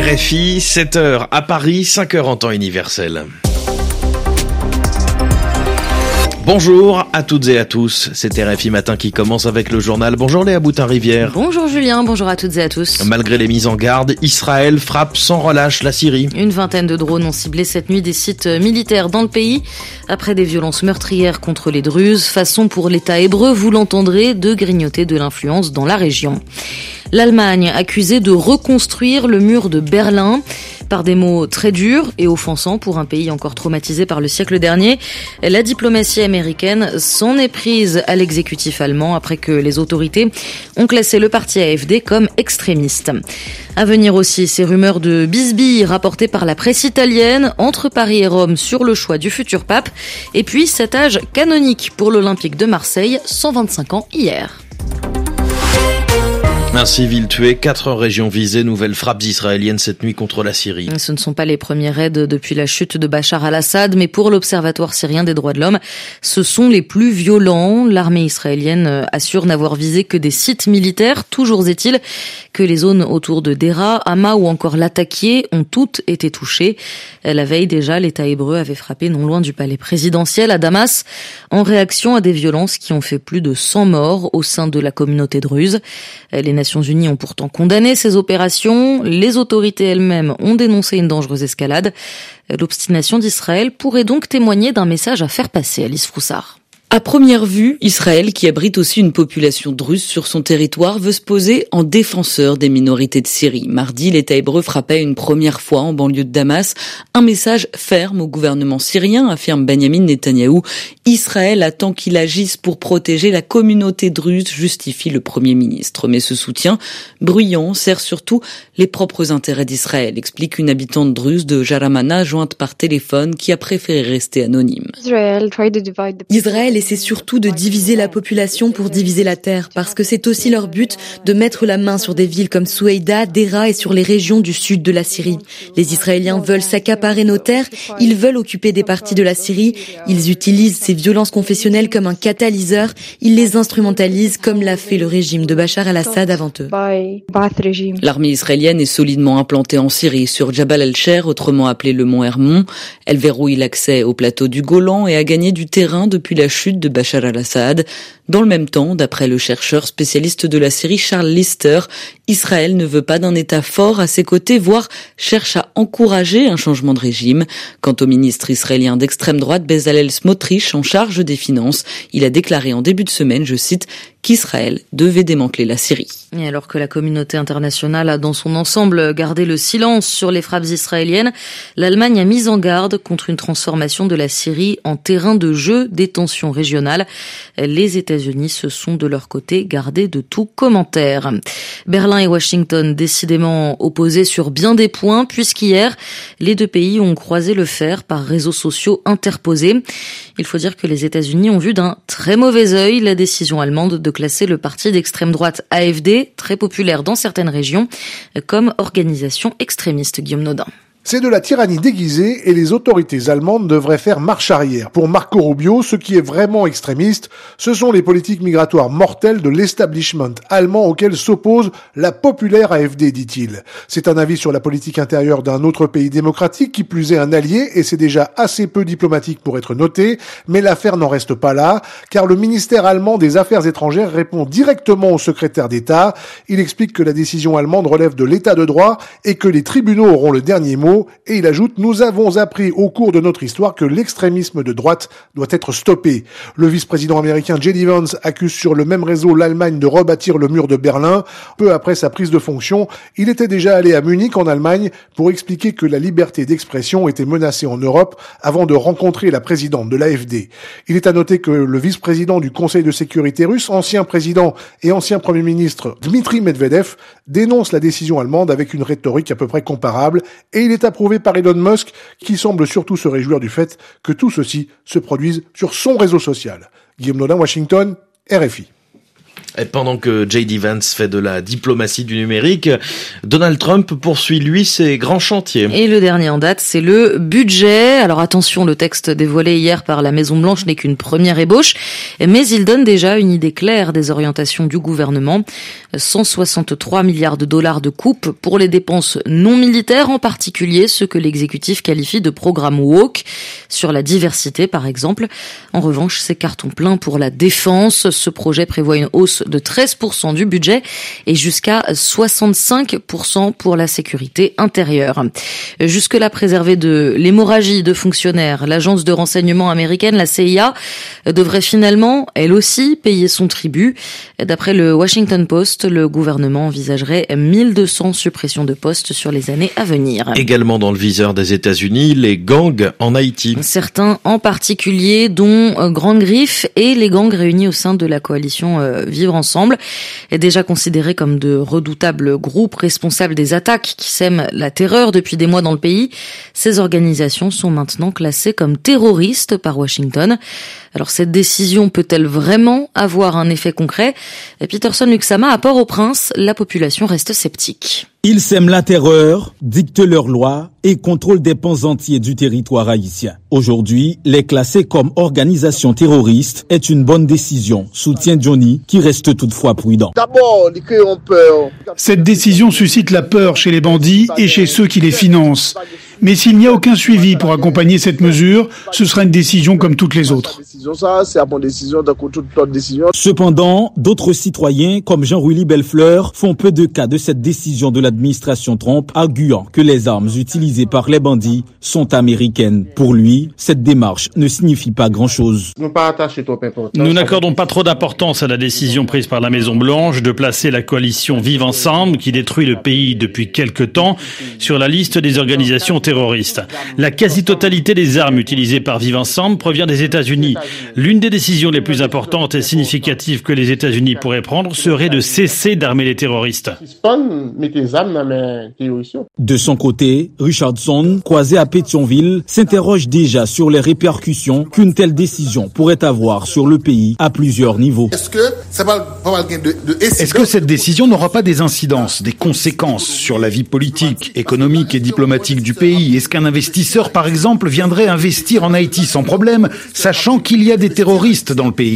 RFI, 7h à Paris, 5h en temps universel. Bonjour à toutes et à tous, c'est RFI Matin qui commence avec le journal. Bonjour Léa Boutin-Rivière. Bonjour Julien, bonjour à toutes et à tous. Malgré les mises en garde, Israël frappe sans relâche la Syrie. Une vingtaine de drones ont ciblé cette nuit des sites militaires dans le pays. Après des violences meurtrières contre les Druzes, façon pour l'État hébreu, vous l'entendrez, de grignoter de l'influence dans la région. L'Allemagne accusée de reconstruire le mur de Berlin. Par des mots très durs et offensants pour un pays encore traumatisé par le siècle dernier, la diplomatie américaine s'en est prise à l'exécutif allemand après que les autorités ont classé le parti AfD comme extrémiste. À venir aussi ces rumeurs de bisbilles rapportées par la presse italienne entre Paris et Rome sur le choix du futur pape. Et puis cet âge canonique pour l'Olympique de Marseille, 125 ans hier. Un civil tué, 4 régions visées, nouvelles frappes israéliennes cette nuit contre la Syrie. Ce ne sont pas les premiers raids depuis la chute de Bachar al-Assad, mais pour l'Observatoire syrien des droits de l'homme, ce sont les plus violents. L'armée israélienne assure n'avoir visé que des sites militaires. Toujours est-il que les zones autour de Deraa, Hama ou encore Latakia ont toutes été touchées. La veille déjà, l'État hébreu avait frappé non loin du palais présidentiel à Damas, en réaction à des violences qui ont fait plus de 100 morts au sein de la communauté druze. Les Nations Unies ont pourtant condamné ces opérations. Les autorités elles-mêmes ont dénoncé une dangereuse escalade. L'obstination d'Israël pourrait donc témoigner d'un message à faire passer, Alice Froussard. À première vue, Israël, qui abrite aussi une population druze sur son territoire, veut se poser en défenseur des minorités de Syrie. Mardi, l'État hébreu frappait une première fois en banlieue de Damas. Un message ferme au gouvernement syrien, affirme Benyamin Netanyahou. Israël attend qu'il agisse pour protéger la communauté druze, justifie le Premier ministre. Mais ce soutien bruyant sert surtout les propres intérêts d'Israël, explique une habitante druze de Jaramana, jointe par téléphone, qui a préféré rester anonyme. Israël essaie surtout de diviser la population pour diviser la terre, parce que c'est aussi leur but de mettre la main sur des villes comme Soueïda, Deraa et sur les régions du sud de la Syrie. Les Israéliens veulent s'accaparer nos terres, ils veulent occuper des parties de la Syrie, ils utilisent ces violences confessionnelles comme un catalyseur, ils les instrumentalisent comme l'a fait le régime de Bachar al-Assad avant eux. L'armée israélienne est solidement implantée en Syrie, sur Jabal el-Sher, autrement appelé le mont Hermon. Elle verrouille l'accès au plateau du Golan et a gagné du terrain depuis la chute de Bachar al-Assad. Dans le même temps, d'après le chercheur spécialiste de la Syrie Charles Lister, Israël ne veut pas d'un État fort à ses côtés, voire cherche à encourager un changement de régime. Quant au ministre israélien d'extrême droite Bezalel Smotrich, en charge des finances, il a déclaré en début de semaine, je cite, qu'Israël devait démanteler la Syrie. Et alors que la communauté internationale a dans son ensemble gardé le silence sur les frappes israéliennes, l'Allemagne a mis en garde contre une transformation de la Syrie en terrain de jeu des tensions régionales. Les États-Unis se sont de leur côté gardés de tout commentaire. Berlin et Washington décidément opposés sur bien des points, puisqu'hier, les deux pays ont croisé le fer par réseaux sociaux interposés. Il faut dire que les États-Unis ont vu d'un très mauvais œil la décision allemande de classer le parti d'extrême droite AfD, très populaire dans certaines régions, comme organisation extrémiste. Guillaume Nodin. C'est de la tyrannie déguisée et les autorités allemandes devraient faire marche arrière. Pour Marco Rubio, ce qui est vraiment extrémiste, ce sont les politiques migratoires mortelles de l'establishment allemand auquel s'oppose la populaire AfD, dit-il. C'est un avis sur la politique intérieure d'un autre pays démocratique, qui plus est un allié, et c'est déjà assez peu diplomatique pour être noté, mais l'affaire n'en reste pas là, car le ministère allemand des Affaires étrangères répond directement au secrétaire d'État. Il explique que la décision allemande relève de l'état de droit et que les tribunaux auront le dernier mot. Et il ajoute « Nous avons appris au cours de notre histoire que l'extrémisme de droite doit être stoppé ». Le vice-président américain J.D. Vance accuse sur le même réseau l'Allemagne de rebâtir le mur de Berlin. Peu après sa prise de fonction, il était déjà allé à Munich en Allemagne pour expliquer que la liberté d'expression était menacée en Europe avant de rencontrer la présidente de l'AfD. Il est à noter que le vice-président du Conseil de sécurité russe, ancien président et ancien premier ministre Dmitri Medvedev, dénonce la décision allemande avec une rhétorique à peu près comparable, et il est approuvé par Elon Musk, qui semble surtout se réjouir du fait que tout ceci se produise sur son réseau social. Guillaume Nodin, Washington, RFI. Et pendant que J.D. Vance fait de la diplomatie du numérique, Donald Trump poursuit, lui, ses grands chantiers. Et le dernier en date, c'est le budget. Alors attention, le texte dévoilé hier par la Maison-Blanche n'est qu'une première ébauche, mais il donne déjà une idée claire des orientations du gouvernement. 163 milliards de dollars de coupe pour les dépenses non militaires, en particulier ceux que l'exécutif qualifie de programme woke, sur la diversité par exemple. En revanche, c'est carton plein pour la défense. Ce projet prévoit une hausse de 13% du budget et jusqu'à 65% pour la sécurité intérieure. Jusque-là préservée de l'hémorragie de fonctionnaires, l'agence de renseignement américaine, la CIA, devrait finalement, elle aussi, payer son tribut. D'après le Washington Post, le gouvernement envisagerait 1200 suppressions de postes sur les années à venir. Également dans le viseur des États-Unis, les gangs en Haïti. Certains en particulier, dont Grande Griffe et les gangs réunis au sein de la coalition Vivre Ensemble, est déjà considérés comme de redoutables groupes responsables des attaques qui sèment la terreur depuis des mois dans le pays. Ces organisations sont maintenant classées comme terroristes par Washington. Alors cette décision peut-elle vraiment avoir un effet concret ? Peterson Luxama, à Port-au-Prince, la population reste sceptique. Ils sèment la terreur, dictent leurs lois et contrôlent des pans entiers du territoire haïtien. Aujourd'hui, les classer comme organisation terroriste est une bonne décision, soutient Johnny, qui reste toutefois prudent. D'abord, ils ont peur. Cette décision suscite la peur chez les bandits et chez ceux qui les financent. Mais s'il n'y a aucun suivi pour accompagner cette mesure, ce sera une décision comme toutes les autres. Cependant, d'autres citoyens, comme Jean-Rouly Bellefleur, font peu de cas de cette décision de l'administration Trump, arguant que les armes utilisées par les bandits sont américaines. Pour lui, cette démarche ne signifie pas grand-chose. Nous n'accordons pas trop d'importance à la décision prise par la Maison-Blanche de placer la coalition Vive Ensemble, qui détruit le pays depuis quelque temps, sur la liste des organisations terroristes. La quasi-totalité des armes utilisées par Vive Ensemble provient des États-Unis. L'une des décisions les plus importantes et significatives que les États-Unis pourraient prendre serait de cesser d'armer les terroristes. De son côté, Richardson, croisé à Pétionville, s'interroge déjà sur les répercussions qu'une telle décision pourrait avoir sur le pays à plusieurs niveaux. Est-ce que cette décision n'aura pas des incidences, des conséquences sur la vie politique, économique et diplomatique du pays ? Est-ce qu'un investisseur, par exemple, viendrait investir en Haïti sans problème, sachant qu'il y a des terroristes dans le pays ?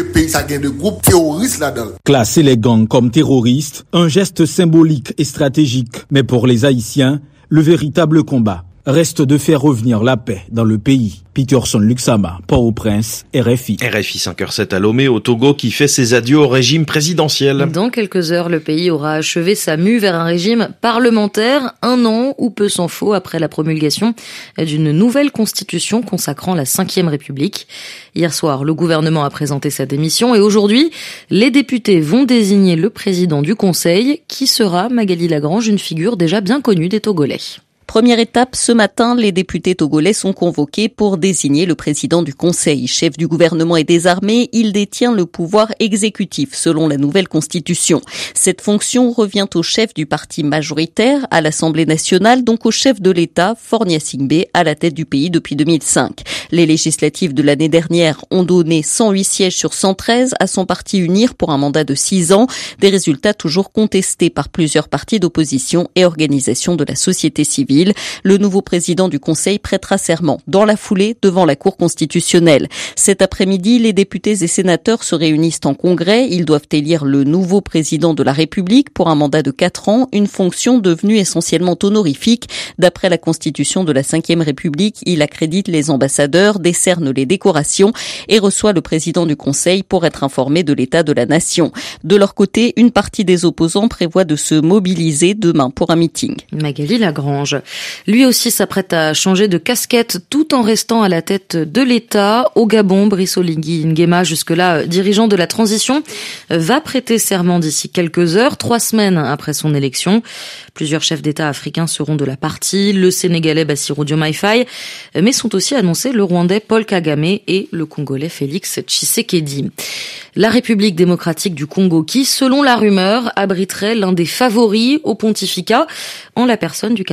Classer les gangs comme terroristes, un geste symbolique et stratégique. Mais pour les Haïtiens, le véritable combat reste de faire revenir la paix dans le pays. Peterson Luxama, Port-au-Prince, RFI. RFI 5h07 à Lomé, au Togo, qui fait ses adieux au régime présidentiel. Dans quelques heures, le pays aura achevé sa mue vers un régime parlementaire, 1 an ou peu s'en faut après la promulgation d'une nouvelle constitution consacrant la 5e République. Hier soir, le gouvernement a présenté sa démission et aujourd'hui, les députés vont désigner le président du Conseil, qui sera Magali Lagrange, une figure déjà bien connue des Togolais. Première étape, ce matin, les députés togolais sont convoqués pour désigner le président du Conseil. Chef du gouvernement et des armées, il détient le pouvoir exécutif selon la nouvelle constitution. Cette fonction revient au chef du parti majoritaire à l'Assemblée nationale, donc au chef de l'État, Faure Gnassingbé, à la tête du pays depuis 2005. Les législatives de l'année dernière ont donné 108 sièges sur 113 à son parti UNIR pour un mandat de 6 ans. Des résultats toujours contestés par plusieurs partis d'opposition et organisations de la société civile. Le nouveau président du Conseil prêtera serment dans la foulée devant la Cour constitutionnelle. Cet après-midi, les députés et sénateurs se réunissent en congrès. Ils doivent élire le nouveau président de la République pour un mandat de 4 ans, une fonction devenue essentiellement honorifique. D'après la constitution de la 5e République, il accrédite les ambassadeurs, décerne les décorations et reçoit le président du Conseil pour être informé de l'état de la nation. De leur côté, une partie des opposants prévoit de se mobiliser demain pour un meeting. Magali Lagrange. Lui aussi s'apprête à changer de casquette tout en restant à la tête de l'État. Au Gabon, Brice Oligui Nguema, jusque-là dirigeant de la transition, va prêter serment d'ici quelques heures, 3 semaines après son élection. Plusieurs chefs d'État africains seront de la partie, le Sénégalais Bassirou Diomaye Faye, mais sont aussi annoncés le Rwandais Paul Kagame et le Congolais Félix Tshisekedi. La République démocratique du Congo qui, selon la rumeur, abriterait l'un des favoris au pontificat, en la personne du cardinal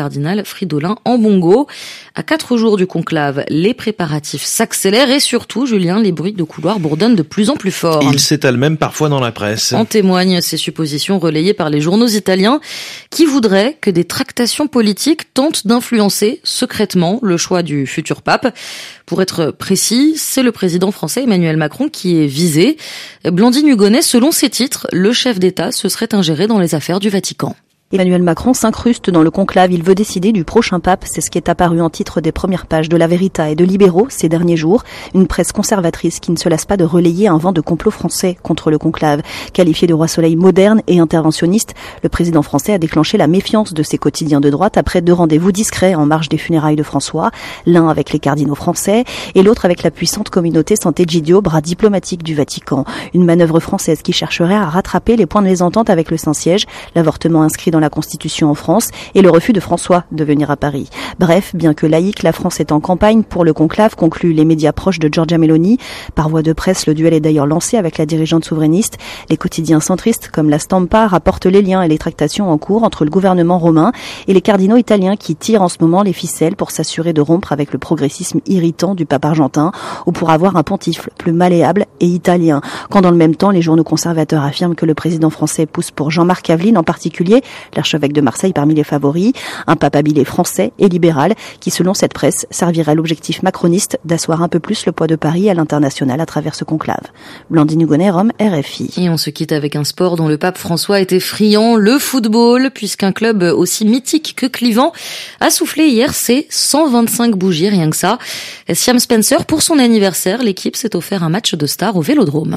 Pascal Fridolin en Bongo. À 4 jours du conclave, les préparatifs s'accélèrent et surtout, Julien, les bruits de couloir bourdonnent de plus en plus fort. Ils s'étalent même parfois dans la presse. En témoignent ces suppositions relayées par les journaux italiens qui voudraient que des tractations politiques tentent d'influencer secrètement le choix du futur pape. Pour être précis, c'est le président français Emmanuel Macron qui est visé. Blandine Hugonnet, selon ses titres, le chef d'État se serait ingéré dans les affaires du Vatican. Emmanuel Macron s'incruste dans le conclave, il veut décider du prochain pape, c'est ce qui est apparu en titre des premières pages de La Verità et de Libero ces derniers jours, une presse conservatrice qui ne se lasse pas de relayer un vent de complot français contre le conclave. Qualifié de roi soleil moderne et interventionniste, le président français a déclenché la méfiance de ses quotidiens de droite après 2 rendez-vous discrets en marge des funérailles de François, l'un avec les cardinaux français et l'autre avec la puissante communauté Sant'Egidio, bras diplomatique du Vatican. Une manœuvre française qui chercherait à rattraper les points de mésentente avec le Saint-Siège, l'avortement inscrit dans la Constitution en France et le refus de François de venir à Paris. Bref, bien que laïque, la France est en campagne pour le conclave, concluent les médias proches de Giorgia Meloni. Par voie de presse, le duel est d'ailleurs lancé avec la dirigeante souverainiste. Les quotidiens centristes comme la Stampa rapportent les liens et les tractations en cours entre le gouvernement romain et les cardinaux italiens qui tirent en ce moment les ficelles pour s'assurer de rompre avec le progressisme irritant du pape argentin ou pour avoir un pontife plus malléable et italien. Quand dans le même temps, les journaux conservateurs affirment que le président français pousse pour Jean-Marc Aveline en particulier, l'archevêque de Marseille parmi les favoris, un pape habillé français et libéral qui, selon cette presse, servirait à l'objectif macroniste d'asseoir un peu plus le poids de Paris à l'international à travers ce conclave. Blandine Hugonnet, Rome, RFI. Et on se quitte avec un sport dont le pape François était friand, le football, puisqu'un club aussi mythique que clivant a soufflé hier ses 125 bougies, rien que ça. Siam Spencer, pour son anniversaire, l'équipe s'est offert un match de star au Vélodrome.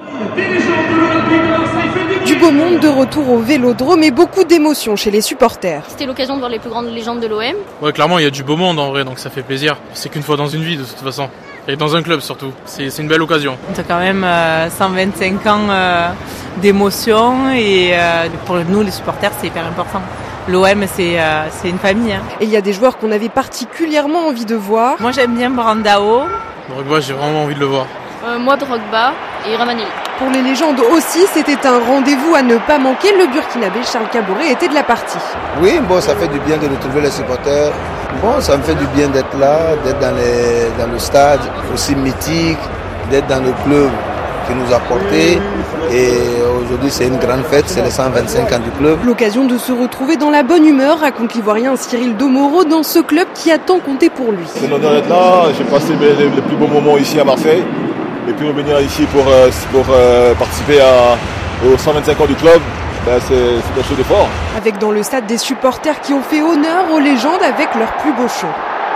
Du beau monde de retour au Vélodrome et beaucoup d'émotions chez les supporters. C'était l'occasion de voir les plus grandes légendes de l'OM. Ouais, clairement, il y a du beau monde en vrai, donc ça fait plaisir. C'est qu'une fois dans une vie de toute façon. Et dans un club surtout. C'est une belle occasion. On a quand même 125 ans d'émotion et pour nous les supporters c'est hyper important. L'OM c'est une famille. Et il y a des joueurs qu'on avait particulièrement envie de voir. Moi j'aime bien Brandao. Drogba, j'ai vraiment envie de le voir. Moi Drogba et Ravanelli. Pour les légendes aussi, c'était un rendez-vous à ne pas manquer. Le Burkinabé Charles Caboret était de la partie. Oui, bon, ça fait du bien de retrouver les supporters. Bon, ça me fait du bien d'être là, d'être dans le stade aussi mythique, d'être dans le club qui nous a portés. Et aujourd'hui, c'est une grande fête, c'est les 125 ans du club. L'occasion de se retrouver dans la bonne humeur, raconte l'Ivoirien Cyril Domoro, dans ce club qui a tant compté pour lui. C'est un honneur d'être là, j'ai passé les plus beaux moments ici à Marseille. Et puis revenir ici pour participer aux 125 ans du club, c'est quelque chose de fort. Avec dans le stade des supporters qui ont fait honneur aux légendes avec leur plus beau show.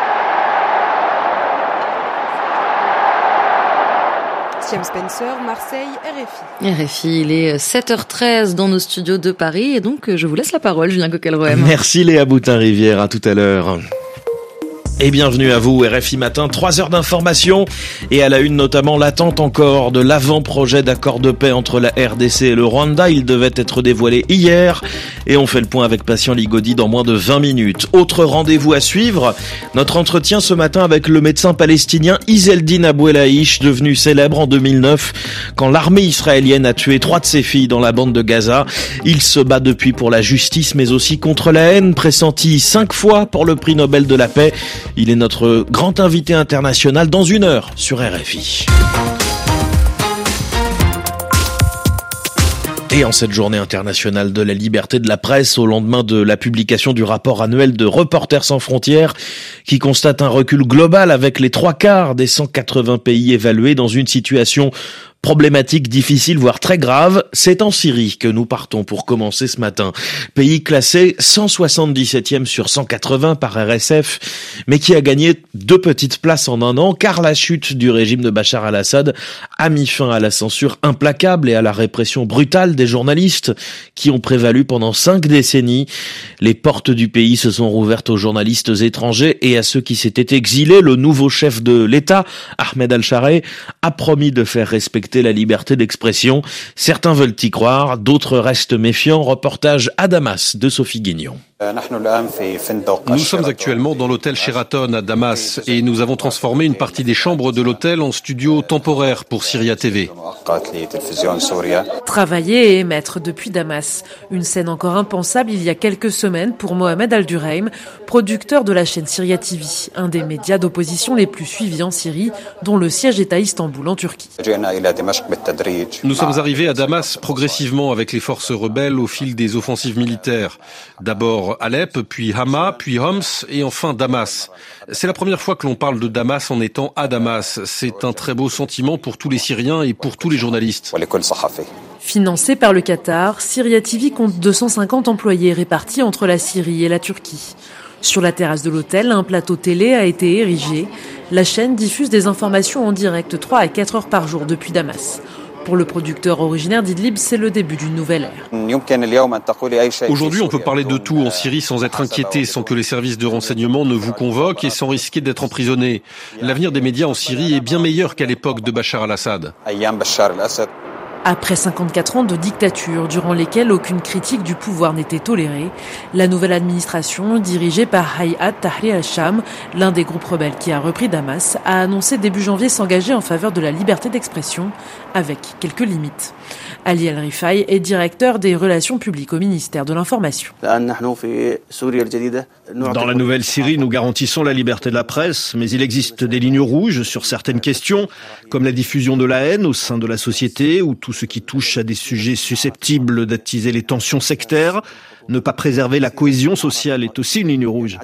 Siam Spencer, Marseille, RFI. RFI, il est 7h13 dans nos studios de Paris et donc je vous laisse la parole, Julien Coquelroem. Merci Léa Boutin-Rivière, à tout à l'heure. Et bienvenue à vous, RFI Matin, 3 heures d'information et à la une notamment l'attente encore de l'avant-projet d'accord de paix entre la RDC et le Rwanda. Il devait être dévoilé hier et on fait le point avec Patient Ligodi dans moins de 20 minutes. Autre rendez-vous à suivre, notre entretien ce matin avec le médecin palestinien Izzeldin Abouelaish, devenu célèbre en 2009 quand l'armée israélienne a tué 3 de ses filles dans la bande de Gaza. Il se bat depuis pour la justice mais aussi contre la haine, pressenti 5 fois pour le prix Nobel de la paix. Il est notre grand invité international dans 1 heure sur RFI. Et en cette journée internationale de la liberté de la presse, au lendemain de la publication du rapport annuel de Reporters sans frontières, qui constate un recul global avec les 3/4 des 180 pays évalués dans une situation problématique, difficile, voire très grave, c'est en Syrie que nous partons pour commencer ce matin. Pays classé 177e sur 180 par RSF, mais qui a gagné 2 petites places en 1 an, car la chute du régime de Bachar al-Assad a mis fin à la censure implacable et à la répression brutale des journalistes qui ont prévalu pendant 5 décennies. Les portes du pays se sont rouvertes aux journalistes étrangers et à ceux qui s'étaient exilés. Le nouveau chef de l'État, Ahmed al-Shareh, a promis de faire respecter la liberté d'expression. Certains veulent y croire, d'autres restent méfiants. Reportage à Damas de Sophie Guignon. Nous sommes actuellement dans l'hôtel Sheraton à Damas et nous avons transformé une partie des chambres de l'hôtel en studio temporaire pour Syria TV. Travailler et émettre depuis Damas. Une scène encore impensable il y a quelques semaines pour Mohamed Al-Duraim, producteur de la chaîne Syria TV, un des médias d'opposition les plus suivis en Syrie, dont le siège est à Istanbul en Turquie. Nous sommes arrivés à Damas progressivement avec les forces rebelles au fil des offensives militaires. D'abord Alep, puis Hama, puis Homs et enfin Damas. C'est la première fois que l'on parle de Damas en étant à Damas. C'est un très beau sentiment pour tous les Syriens et pour tous les journalistes. Financé par le Qatar, Syria TV compte 250 employés répartis entre la Syrie et la Turquie. Sur la terrasse de l'hôtel, un plateau télé a été érigé. La chaîne diffuse des informations en direct 3 à 4 heures par jour depuis Damas. Pour le producteur originaire d'Idlib, c'est le début d'une nouvelle ère. Aujourd'hui, on peut parler de tout en Syrie sans être inquiété, sans que les services de renseignement ne vous convoquent et sans risquer d'être emprisonné. L'avenir des médias en Syrie est bien meilleur qu'à l'époque de Bachar al-Assad. Après 54 ans de dictature, durant lesquels aucune critique du pouvoir n'était tolérée, la nouvelle administration, dirigée par Hayat Tahrir al-Sham, l'un des groupes rebelles qui a repris Damas, a annoncé début janvier s'engager en faveur de la liberté d'expression, avec quelques limites. Ali El-Rifai est directeur des relations publiques au ministère de l'Information. Dans la nouvelle Syrie, nous garantissons la liberté de la presse, mais il existe des lignes rouges sur certaines questions, comme la diffusion de la haine au sein de la société ou tout ce qui touche à des sujets susceptibles d'attiser les tensions sectaires. Ne pas préserver la cohésion sociale est aussi une ligne rouge.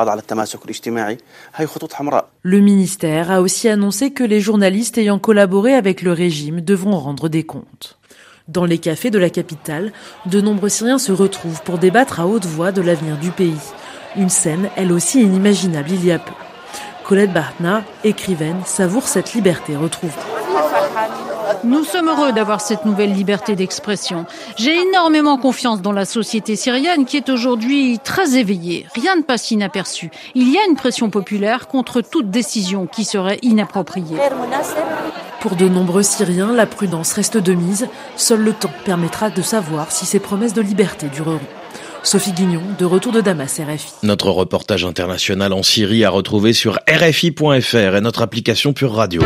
Le ministère a aussi annoncé que les journalistes ayant collaboré avec le régime devront rendre des comptes. Dans les cafés de la capitale, de nombreux Syriens se retrouvent pour débattre à haute voix de l'avenir du pays. Une scène, elle aussi inimaginable il y a peu. Colette Bartna, écrivaine, savoure cette liberté retrouvée. Nous sommes heureux d'avoir cette nouvelle liberté d'expression. J'ai énormément confiance dans la société syrienne qui est aujourd'hui très éveillée. Rien ne passe inaperçu. Il y a une pression populaire contre toute décision qui serait inappropriée. Pour de nombreux Syriens, la prudence reste de mise. Seul le temps permettra de savoir si ces promesses de liberté dureront. Sophie Guignon, de retour de Damas, RFI. Notre reportage international en Syrie à retrouver sur RFI.fr et notre application Pure Radio.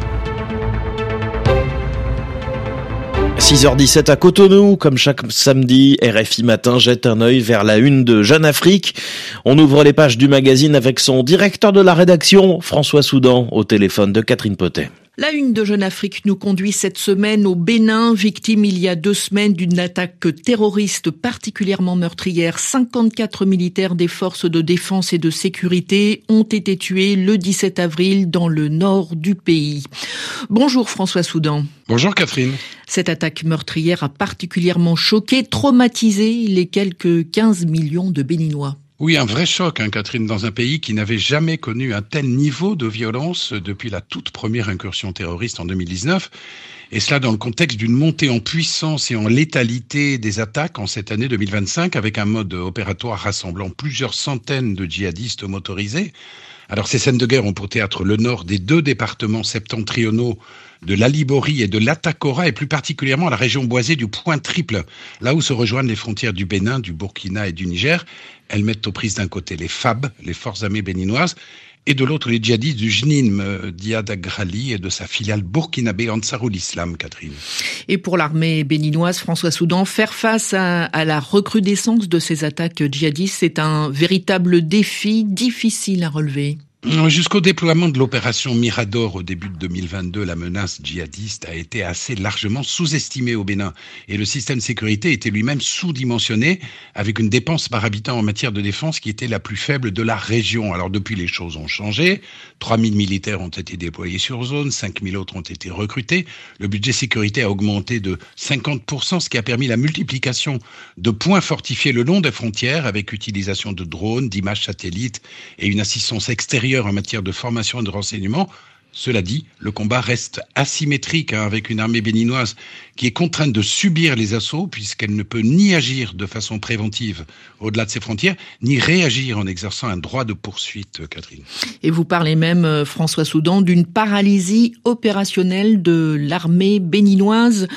6h17 à Cotonou, comme chaque samedi, RFI Matin jette un œil vers la une de Jeune Afrique. On ouvre les pages du magazine avec son directeur de la rédaction, François Soudan, au téléphone de Catherine Potet. La une de Jeune Afrique nous conduit cette semaine au Bénin, victime il y a 2 semaines d'une attaque terroriste particulièrement meurtrière. 54 militaires des forces de défense et de sécurité ont été tués le 17 avril dans le nord du pays. Bonjour François Soudan. Bonjour Catherine. Cette attaque meurtrière a particulièrement choqué, traumatisé les quelques 15 millions de Béninois. Oui, un vrai choc, Catherine, dans un pays qui n'avait jamais connu un tel niveau de violence depuis la toute première incursion terroriste en 2019. Et cela dans le contexte d'une montée en puissance et en létalité des attaques en cette année 2025, avec un mode opératoire rassemblant plusieurs centaines de djihadistes motorisés. Alors ces scènes de guerre ont pour théâtre le nord des 2 départements septentrionaux de l'Alibori et de l'Atakora, et plus particulièrement la région boisée du Point Triple, là où se rejoignent les frontières du Bénin, du Burkina et du Niger. Elles mettent aux prises d'un côté les FAB, les forces armées béninoises, et de l'autre les djihadistes du JNIM, Diad Agrali, et de sa filiale burkinabé Ansarul Islam, Catherine. Et pour l'armée béninoise, François Soudan, faire face à la recrudescence de ces attaques djihadistes, c'est un véritable défi difficile à relever. Jusqu'au déploiement de l'opération Mirador au début de 2022, la menace djihadiste a été assez largement sous-estimée au Bénin. Et le système de sécurité était lui-même sous-dimensionné, avec une dépense par habitant en matière de défense qui était la plus faible de la région. Alors depuis, les choses ont changé. 3000 militaires ont été déployés sur zone, 5000 autres ont été recrutés. Le budget sécurité a augmenté de 50%, ce qui a permis la multiplication de points fortifiés le long des frontières, avec utilisation de drones, d'images satellites et une assistance extérieure en matière de formation et de renseignement. Cela dit, le combat reste asymétrique avec une armée béninoise qui est contrainte de subir les assauts puisqu'elle ne peut ni agir de façon préventive au-delà de ses frontières, ni réagir en exerçant un droit de poursuite, Catherine. Et vous parlez même, François Soudan, d'une paralysie opérationnelle de l'armée béninoise.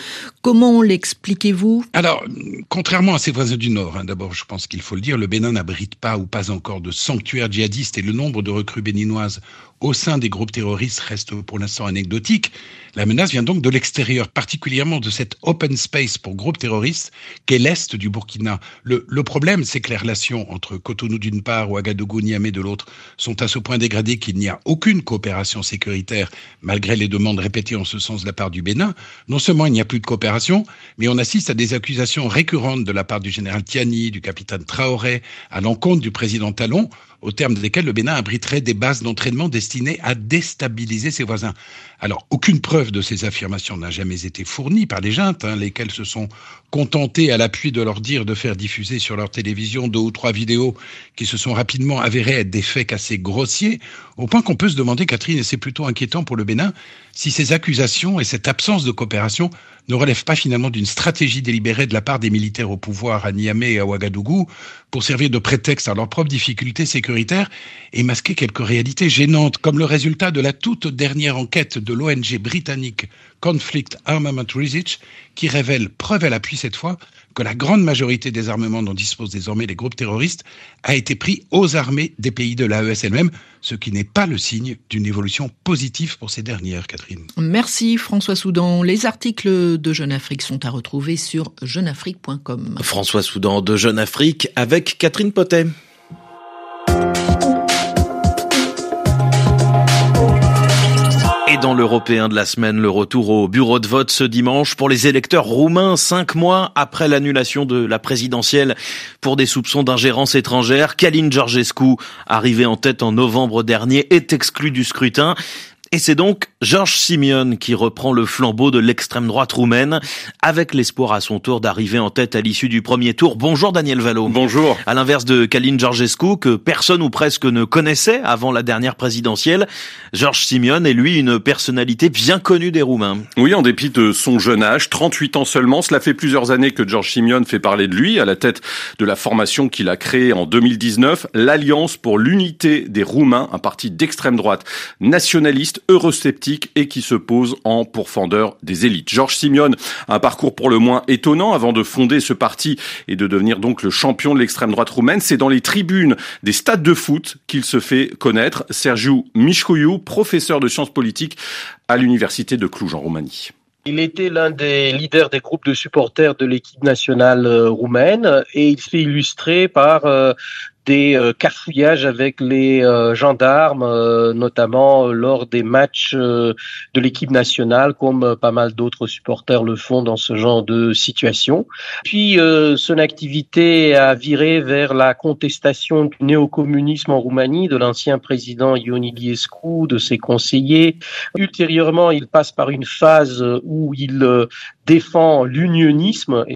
Comment l'expliquez-vous ? Alors, contrairement à ses voisins du Nord, d'abord je pense qu'il faut le dire, le Bénin n'abrite pas ou pas encore de sanctuaires djihadistes et le nombre de recrues béninoises au sein des groupes terroristes reste pour l'instant anecdotique. La menace vient donc de l'extérieur, particulièrement de cet open space pour groupes terroristes qu'est l'Est du Burkina. Le problème, c'est que les relations entre Cotonou d'une part, Ouagadougou, Niamey de l'autre, sont à ce point dégradées qu'il n'y a aucune coopération sécuritaire, malgré les demandes répétées en ce sens de la part du Bénin. Non seulement il n'y a plus de coopération, mais on assiste à des accusations récurrentes de la part du général Tiani, du capitaine Traoré, à l'encontre du président Talon, au terme desquels le Bénin abriterait des bases d'entraînement destinées à déstabiliser ses voisins. Alors, aucune preuve de ces affirmations n'a jamais été fournie par les juntes, lesquelles se sont contentées, à l'appui de leur dire, de faire diffuser sur leur télévision 2 ou 3 vidéos qui se sont rapidement avérées être des faits assez grossiers, au point qu'on peut se demander, Catherine, et c'est plutôt inquiétant pour le Bénin, si ces accusations et cette absence de coopération ne relèvent pas finalement d'une stratégie délibérée de la part des militaires au pouvoir à Niamey et à Ouagadougou pour servir de prétexte à leurs propres difficultés sécuritaires et masquer quelques réalités gênantes, comme le résultat de la toute dernière enquête de l'ONG britannique Conflict Armament Research, qui révèle, preuve à l'appui cette fois, que la grande majorité des armements dont disposent désormais les groupes terroristes a été pris aux armées des pays de l'AES elle-même, ce qui n'est pas le signe d'une évolution positive pour ces dernières, Catherine. Merci François Soudan. Les articles de Jeune Afrique sont à retrouver sur jeuneafrique.com. François Soudan de Jeune Afrique avec Catherine Potet. Et dans l'Européen de la semaine, le retour au bureau de vote ce dimanche pour les électeurs roumains, 5 mois après l'annulation de la présidentielle pour des soupçons d'ingérence étrangère. Călin Georgescu, arrivé en tête en novembre dernier, est exclu du scrutin. Et c'est donc George Simion qui reprend le flambeau de l'extrême droite roumaine, avec l'espoir à son tour d'arriver en tête à l'issue du premier tour. Bonjour Daniel Valo. Bonjour. À l'inverse de Călin Georgescu, que personne ou presque ne connaissait avant la dernière présidentielle, George Simion est lui une personnalité bien connue des Roumains. Oui, en dépit de son jeune âge, 38 ans seulement, cela fait plusieurs années que George Simion fait parler de lui, à la tête de la formation qu'il a créée en 2019, l'Alliance pour l'unité des Roumains, un parti d'extrême droite nationaliste, eurosceptique et qui se pose en pourfendeur des élites. George Simion a un parcours pour le moins étonnant avant de fonder ce parti et de devenir donc le champion de l'extrême droite roumaine. C'est dans les tribunes des stades de foot qu'il se fait connaître. Sergiu Mișcuiu, professeur de sciences politiques à l'université de Cluj en Roumanie. Il était l'un des leaders des groupes de supporters de l'équipe nationale roumaine et il s'est illustré par des carfouillages avec les gendarmes, notamment lors des matchs de l'équipe nationale, comme pas mal d'autres supporters le font dans ce genre de situation. Puis son activité a viré vers la contestation du néocommunisme en Roumanie, de l'ancien président Ion Iliescu, de ses conseillers. Ultérieurement, il passe par une phase où il défend l'unionisme,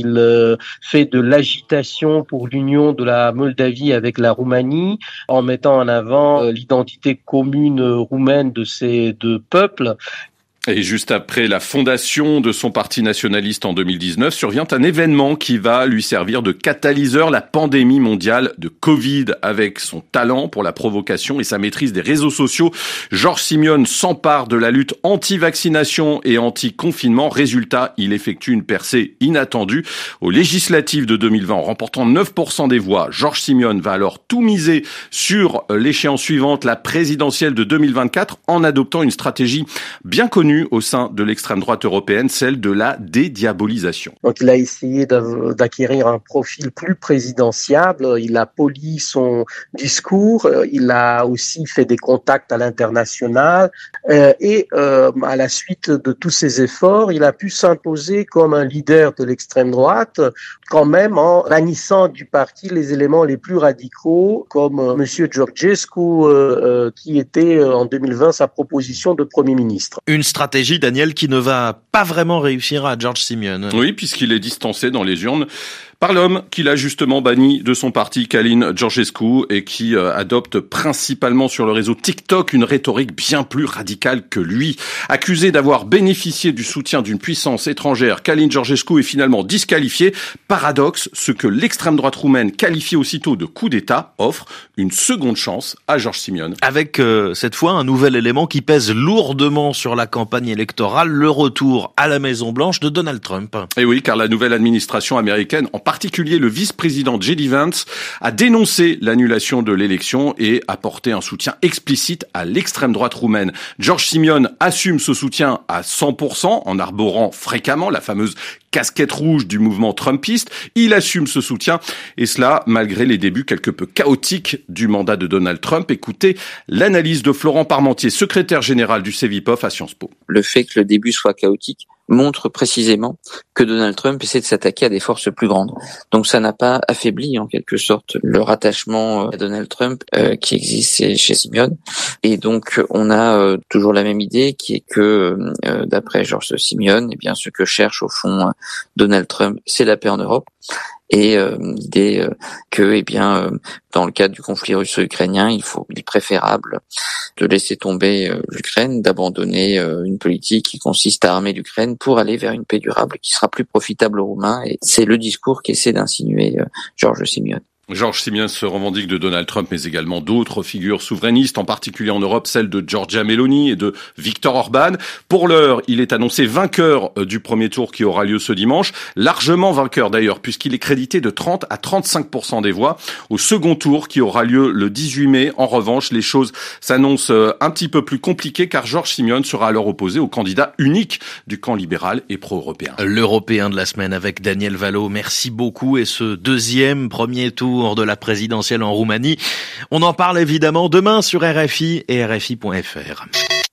il fait de l'agitation pour l'union de la Moldavie avec la Roumanie, en mettant en avant l'identité commune roumaine de ces deux peuples. Et juste après la fondation de son parti nationaliste en 2019, survient un événement qui va lui servir de catalyseur, la pandémie mondiale de Covid. Avec son talent pour la provocation et sa maîtrise des réseaux sociaux, George Simion s'empare de la lutte anti-vaccination et anti-confinement. Résultat, il effectue une percée inattendue aux législatives de 2020 en remportant 9% des voix. George Simion va alors tout miser sur l'échéance suivante, la présidentielle de 2024, en adoptant une stratégie bien connue au sein de l'extrême droite européenne, celle de la dédiabolisation. Donc il a essayé d'acquérir un profil plus présidentiable, il a poli son discours, il a aussi fait des contacts à l'international et à la suite de tous ces efforts, il a pu s'imposer comme un leader de l'extrême droite, quand même en bannissant du parti les éléments les plus radicaux comme Monsieur Georgescu qui était en 2020 sa proposition de Premier ministre. Une stratégie, Daniel, qui ne va pas vraiment réussir à George Simion. Oui, puisqu'il est distancé dans les urnes Par l'homme qu'il a justement banni de son parti, Călin Georgescu, et qui adopte principalement sur le réseau TikTok une rhétorique bien plus radicale que lui. Accusé d'avoir bénéficié du soutien d'une puissance étrangère, Călin Georgescu est finalement disqualifié. Paradoxe, ce que l'extrême droite roumaine qualifie aussitôt de coup d'État offre une seconde chance à George Simion. Avec cette fois un nouvel élément qui pèse lourdement sur la campagne électorale, le retour à la Maison-Blanche de Donald Trump. Et oui, car la nouvelle administration américaine, en particulier le vice-président J.D. Vance, a dénoncé l'annulation de l'élection et apporté un soutien explicite à l'extrême droite roumaine. George Simion assume ce soutien à 100% en arborant fréquemment la fameuse casquette rouge du mouvement trumpiste. Il assume ce soutien, et cela malgré les débuts quelque peu chaotiques du mandat de Donald Trump. Écoutez l'analyse de Florent Parmentier, secrétaire général du CEVIPOF à Sciences Po. Le fait que le début soit chaotique montre précisément que Donald Trump essaie de s'attaquer à des forces plus grandes. Donc ça n'a pas affaibli en quelque sorte le rattachement à Donald Trump qui existe chez Simion. Et donc on a toujours la même idée qui est que d'après George Simion, eh bien ce que cherche au fond Donald Trump, c'est la paix en Europe. Et l'idée que, eh bien, dans le cadre du conflit russo-ukrainien, il est préférable de laisser tomber l'Ukraine, d'abandonner une politique qui consiste à armer l'Ukraine pour aller vers une paix durable qui sera plus profitable aux Roumains. Et c'est le discours qu'essaie d'insinuer George Simion. George Simion se revendique de Donald Trump, mais également d'autres figures souverainistes, en particulier en Europe, celle de Giorgia Meloni et de Viktor Orban. Pour l'heure, il est annoncé vainqueur du premier tour qui aura lieu ce dimanche, largement vainqueur d'ailleurs, puisqu'il est crédité de 30 à 35% des voix. Au second tour qui aura lieu le 18 mai, en revanche, les choses s'annoncent un petit peu plus compliquées, car George Simion sera alors opposé au candidat unique du camp libéral et pro-européen. L'Européen de la semaine avec Daniel Valo, merci beaucoup. Et ce premier tour de la présidentielle en Roumanie. On en parle évidemment demain sur RFI et RFI.fr.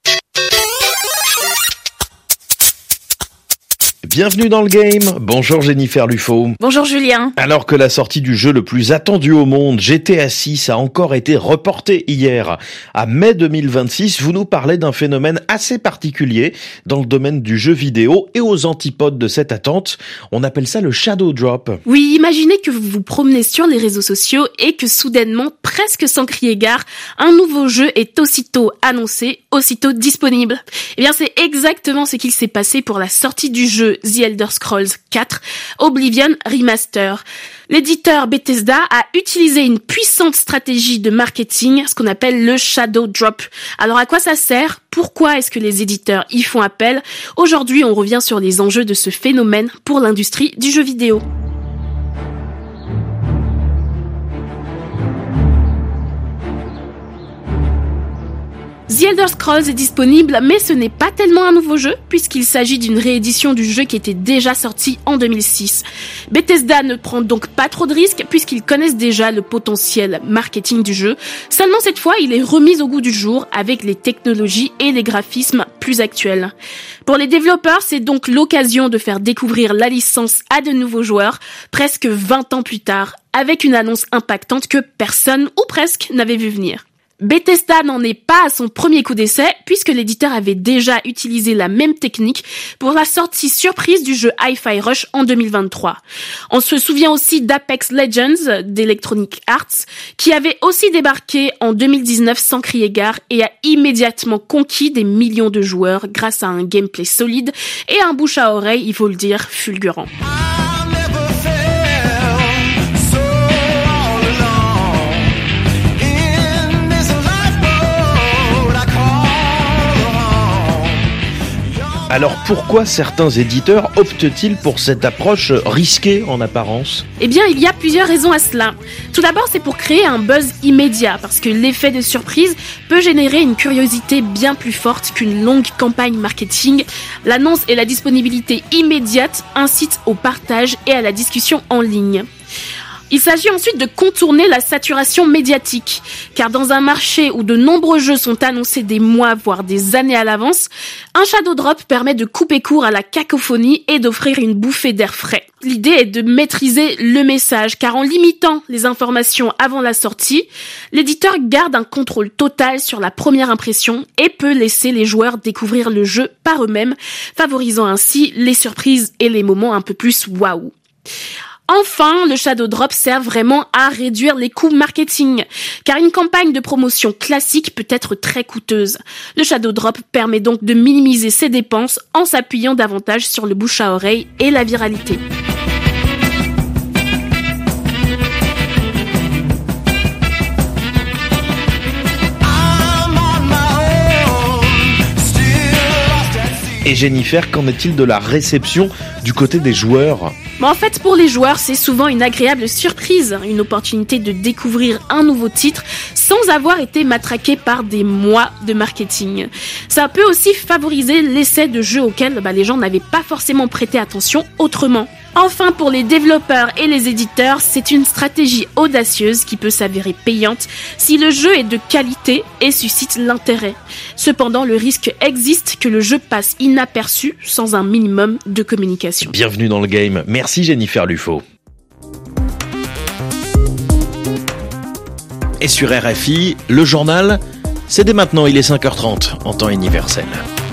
Bienvenue dans le game. Bonjour Jennifer Lufo. Bonjour Julien. Alors que la sortie du jeu le plus attendu au monde, GTA 6, a encore été reportée hier à mai 2026, vous nous parlez d'un phénomène assez particulier dans le domaine du jeu vidéo et aux antipodes de cette attente. On appelle ça le shadow drop. Oui, imaginez que vous vous promenez sur les réseaux sociaux et que soudainement, presque sans crier gare, un nouveau jeu est aussitôt annoncé, aussitôt disponible. Eh bien, c'est exactement ce qu'il s'est passé pour la sortie du jeu The Elder Scrolls 4 Oblivion Remaster. L'éditeur Bethesda a utilisé une puissante stratégie de marketing, ce qu'on appelle le shadow drop. Alors à quoi ça sert ? Pourquoi est-ce que les éditeurs y font appel ? Aujourd'hui, on revient sur les enjeux de ce phénomène pour l'industrie du jeu vidéo. The Elder Scrolls est disponible, mais ce n'est pas tellement un nouveau jeu, puisqu'il s'agit d'une réédition du jeu qui était déjà sorti en 2006. Bethesda ne prend donc pas trop de risques, puisqu'ils connaissent déjà le potentiel marketing du jeu. Seulement cette fois, il est remis au goût du jour, avec les technologies et les graphismes plus actuels. Pour les développeurs, c'est donc l'occasion de faire découvrir la licence à de nouveaux joueurs, presque 20 ans plus tard, avec une annonce impactante que personne, ou presque, n'avait vu venir. Bethesda n'en est pas à son premier coup d'essai, puisque l'éditeur avait déjà utilisé la même technique pour la sortie surprise du jeu Hi-Fi Rush en 2023. On se souvient aussi d'Apex Legends d'Electronic Arts, qui avait aussi débarqué en 2019 sans crier gare et a immédiatement conquis des millions de joueurs grâce à un gameplay solide et un bouche à oreille, il faut le dire, fulgurant. Alors pourquoi certains éditeurs optent-ils pour cette approche risquée en apparence ? Eh bien, il y a plusieurs raisons à cela. Tout d'abord, c'est pour créer un buzz immédiat, parce que l'effet de surprise peut générer une curiosité bien plus forte qu'une longue campagne marketing. L'annonce et la disponibilité immédiate incitent au partage et à la discussion en ligne. Il s'agit ensuite de contourner la saturation médiatique, car dans un marché où de nombreux jeux sont annoncés des mois, voire des années à l'avance, un shadow drop permet de couper court à la cacophonie et d'offrir une bouffée d'air frais. L'idée est de maîtriser le message, car en limitant les informations avant la sortie, l'éditeur garde un contrôle total sur la première impression et peut laisser les joueurs découvrir le jeu par eux-mêmes, favorisant ainsi les surprises et les moments un peu plus waouh. Enfin, le Shadow Drop sert vraiment à réduire les coûts marketing, car une campagne de promotion classique peut être très coûteuse. Le Shadow Drop permet donc de minimiser ses dépenses en s'appuyant davantage sur le bouche à oreille et la viralité. Et Jennifer, qu'en est-il de la réception du côté des joueurs ? En fait, pour les joueurs, c'est souvent une agréable surprise, une opportunité de découvrir un nouveau titre sans avoir été matraqué par des mois de marketing. Ça peut aussi favoriser l'essai de jeux auxquels les gens n'avaient pas forcément prêté attention autrement. Enfin, pour les développeurs et les éditeurs, c'est une stratégie audacieuse qui peut s'avérer payante si le jeu est de qualité et suscite l'intérêt. Cependant, le risque existe que le jeu passe inaperçu sans un minimum de communication. Bienvenue dans le game. Merci Jennifer Lufo. Et sur RFI, le journal, c'est dès maintenant, il est 5h30 en temps universel.